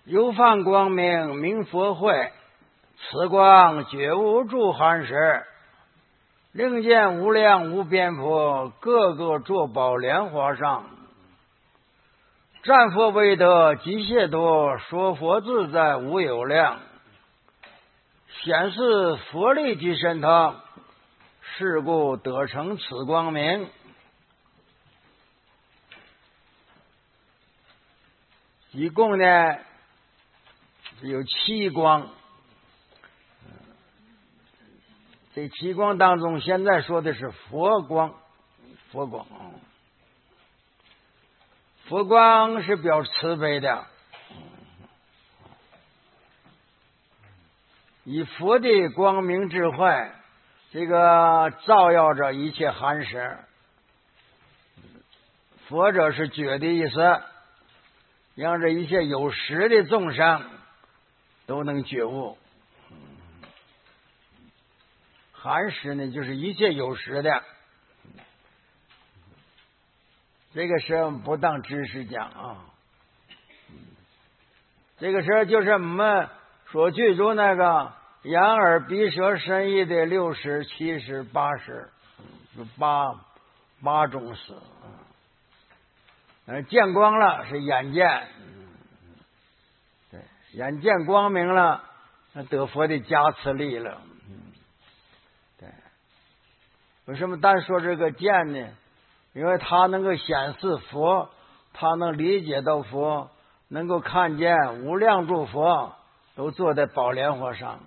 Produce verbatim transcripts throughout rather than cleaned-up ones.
有放光明明佛慧，此光觉悟诸寒食，令见无量无边佛，个个坐宝莲花上。战佛为德极谢多，说佛自在无有量。显示佛力及神通，是故得成此光明。一共呢有七光，这七光当中，现在说的是佛光。佛光，佛光是表慈悲的，以佛的光明智慧，这个照耀着一切寒食。佛者是觉的意思，让这一切有识的众生都能觉悟。寒食呢，就是一切有识的。这个是不当知识讲啊，这个是就是我们所具足那个眼耳鼻舌身意的六识、七识、八识，八八种识。嗯，见光了是眼见，对，眼见光明了，那得佛的加持力了。对，为什么单说这个见呢？因为他能够显示佛，他能理解到佛，能够看见无量诸佛都坐在宝莲花上。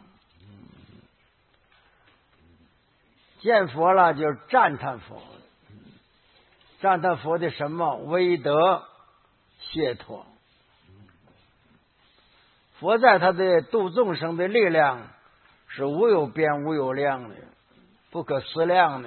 见佛了就赞叹佛，赞叹佛的什么威德解脱。佛在他的度众生的力量是无有边无有量的，不可思量的。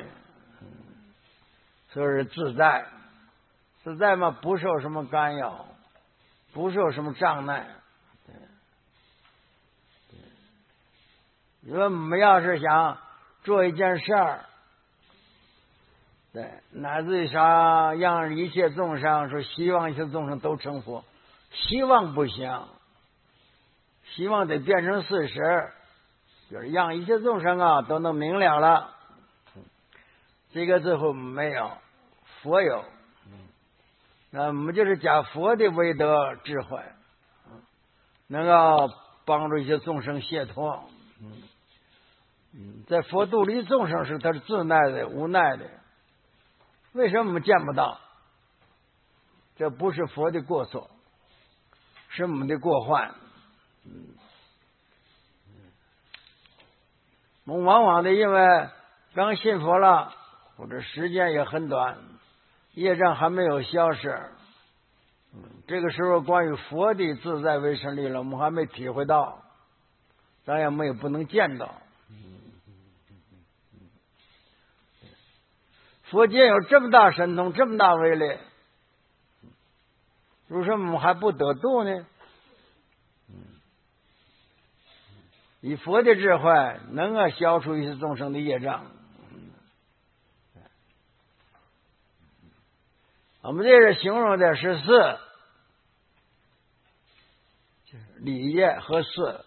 就是自在，自在嘛，不受什么干扰，不受什么障碍。对，对，因为我们要是想做一件事儿，对，乃至于啥让一切众生说希望一切众生都成佛，希望不行，希望得变成事实，就是让一切众生啊都能明了了。这个最后没有。佛有，那我们就是讲佛的威德智慧，能够帮助一些众生解脱。嗯，在佛度里众生时，他是自奈的、无奈的。为什么我们见不到？这不是佛的过错，是我们的过患。嗯，我们往往的因为刚信佛了，或者时间也很短。业障还没有消失，嗯，这个时候关于佛的自在为神力了，我们还没体会到，当然我们也不能见到。佛界有这么大神通，这么大威力，为什么我们还不得度呢？以佛的智慧，能够消除一些众生的业障。我们这是形容的是四，就是理业和四，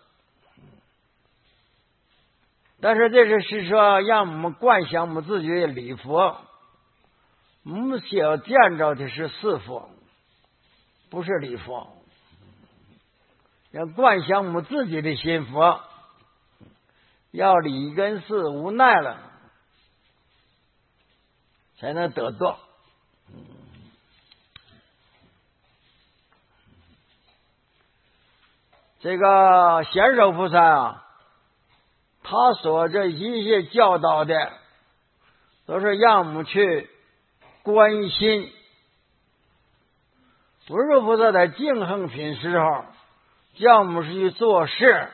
但是这是是说让我们观想我们自己的礼佛，我们想见着的是四佛，不是礼佛，要观想我们自己的心佛，要理跟四无奈了，才能得度。这个显首菩萨啊，他所这一切教导的，都是让我们去关心。文殊菩萨在净恒品时候，叫我们去做事，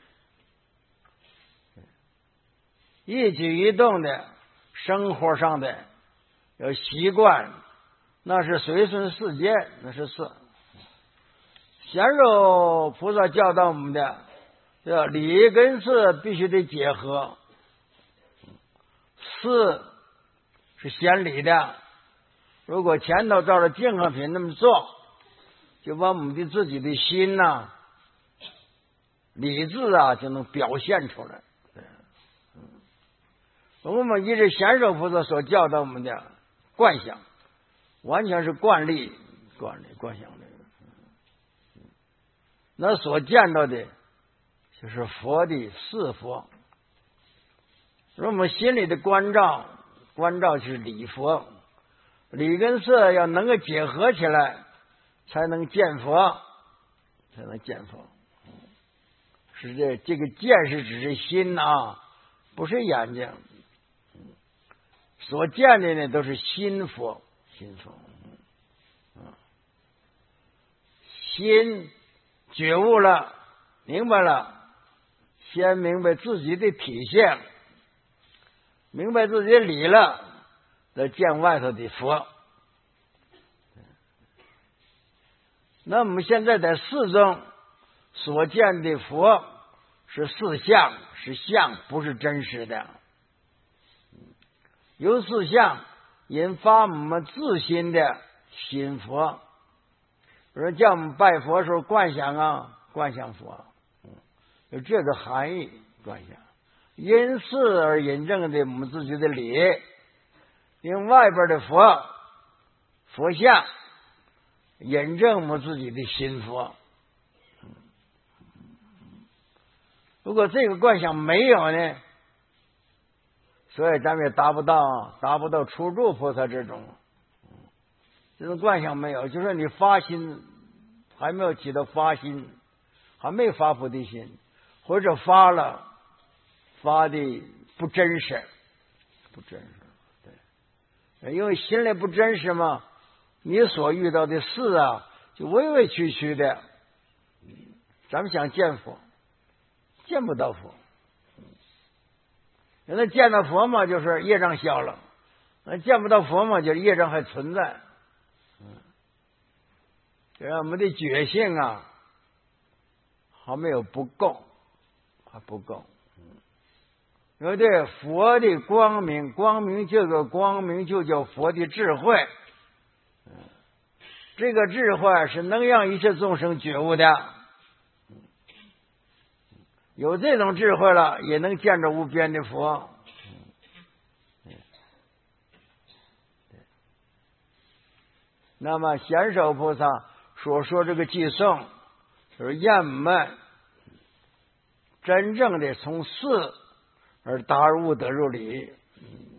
一举一动的生活上的有习惯，那是随顺世间，那是事。显首菩萨教导我们的，这理跟事必须得结合。事是显理的，如果前头照着净恒品那么做，就把我们的自己的心呐、啊， 理智啊就能表现出来。我们一直显手菩萨所教导我们的观想，完全是惯例、惯例、观想的。那所见到的就是佛的四佛。而我们心里的关照，关照是理佛，理跟色要能够结合起来，才能见佛，才能见佛。是这这个见是指是心啊，不是眼睛。所见的呢都是心佛，心佛。心觉悟了，明白了，先明白自己的体现，明白自己的理了，再见外头的佛。那我们现在在四中所见的佛是四相，是相，不是真实的。由四相引发我们自心的心佛。比如叫我们拜佛时候观想啊，观想佛，有这个含义。观想因事而引证的我们自己的理，用外边的佛佛像引证我们自己的心佛。如果这个观想没有呢，所以咱们也达不到达不到初住菩萨这种。这种观想没有，就是你发心还没有起到发心，还没发菩提心，或者发了发的不真实，不真实。对，因为心里不真实嘛，你所遇到的事啊，就委委屈屈的。咱们想见佛，见不到佛。那见到佛嘛，就是业障消了；那见不到佛嘛，就是业障还存在。这我们的觉性啊，还没有不够，还不够。因为对佛的光明，光明这个光明就叫佛的智慧。这个智慧是能让一切众生觉悟的。有这种智慧了，也能见着无边的佛。那么显手菩萨所说这个寄送，就是让我们真正的从事而达而悟得入理。